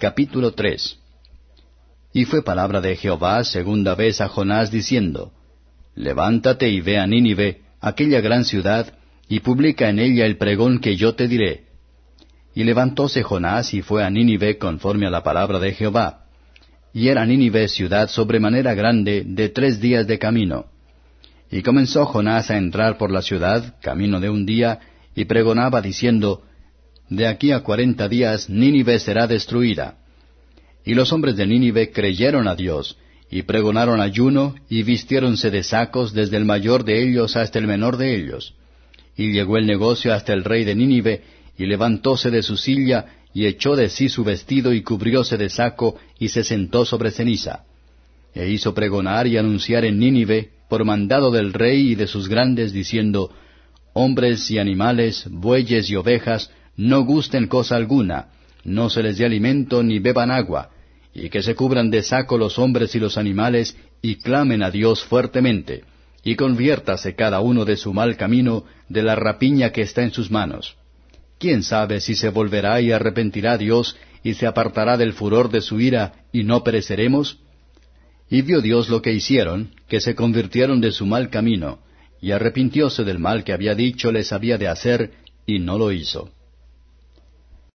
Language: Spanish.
Capítulo 3. Y fue palabra de Jehová segunda vez a Jonás, diciendo, Levántate y ve a Nínive, aquella gran ciudad, y publica en ella el pregón que yo te diré. Y levantóse Jonás y fue a Nínive conforme a la palabra de Jehová. Y era Nínive ciudad sobremanera grande, de 3 días de camino. Y comenzó Jonás a entrar por la ciudad, camino de un día, y pregonaba diciendo, De aquí a 40 días Nínive será destruida. Y los hombres de Nínive creyeron a Dios, y pregonaron ayuno, y vistiéronse de sacos desde el mayor de ellos hasta el menor de ellos. Y llegó el negocio hasta el rey de Nínive, y levantóse de su silla, y echó de sí su vestido, y cubrióse de saco, y se sentó sobre ceniza. E hizo pregonar y anunciar en Nínive, por mandado del rey y de sus grandes, diciendo, Hombres y animales, bueyes y ovejas, no gusten cosa alguna, no se les dé alimento ni beban agua, y que se cubran de saco los hombres y los animales, y clamen a Dios fuertemente, y conviértase cada uno de su mal camino, de la rapiña que está en sus manos. ¿Quién sabe si se volverá y arrepentirá Dios, y se apartará del furor de su ira, y no pereceremos? Y vio Dios lo que hicieron, que se convirtieron de su mal camino, y arrepintióse del mal que había dicho les había de hacer, y no lo hizo.